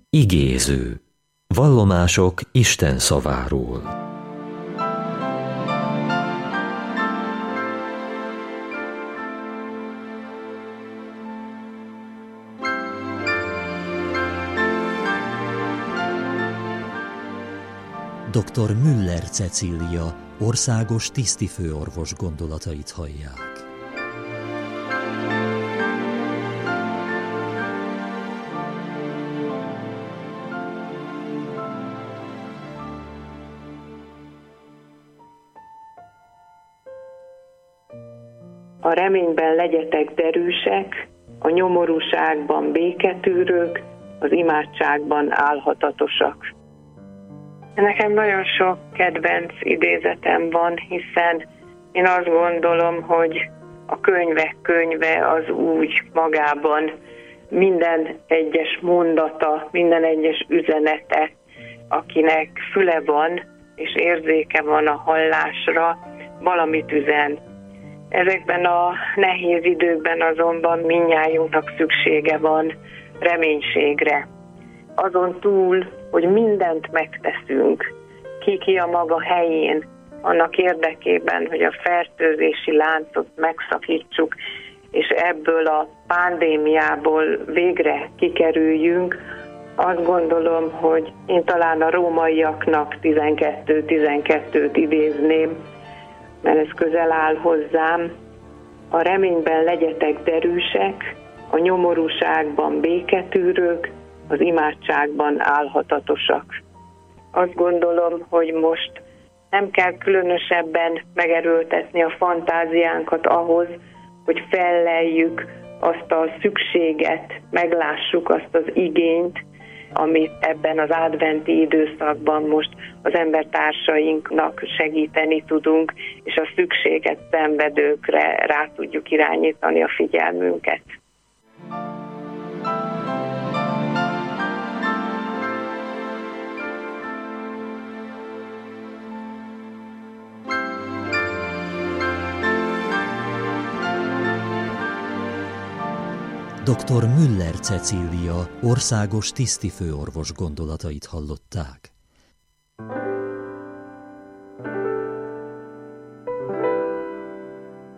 Igéző. Vallomások Isten szaváról. Dr. Müller Cecília, országos tisztifőorvos gondolatait hallják. A reményben legyetek derűsek, a nyomorúságban béketűrők, az imádságban álhatatosak. Nekem nagyon sok kedvenc idézetem van, hiszen én azt gondolom, hogy a könyvek könyve az úgy magában minden egyes mondata, minden egyes üzenete, akinek füle van és érzéke van a hallásra, valamit üzen. Ezekben a nehéz időkben azonban mindnyájunknak szüksége van reménységre. Azon túl, hogy mindent megteszünk, ki a maga helyén, annak érdekében, hogy a fertőzési láncot megszakítsuk, és ebből a pandémiából végre kikerüljünk, azt gondolom, hogy én talán a rómaiaknak 12:12 idézném, mert ez közel áll hozzám. A reményben legyetek derűsek, a nyomorúságban béketűrők, az imádságban álhatatosak. Azt gondolom, hogy most nem kell különösebben megerőltetni a fantáziánkat ahhoz, hogy felleljük azt a szükséget, meglássuk azt az igényt, amit ebben az adventi időszakban most az embertársainknak segíteni tudunk, és a szükséget szenvedőkre rá tudjuk irányítani a figyelmünket. Dr. Müller Cecília, országos tisztifőorvos gondolatait hallották.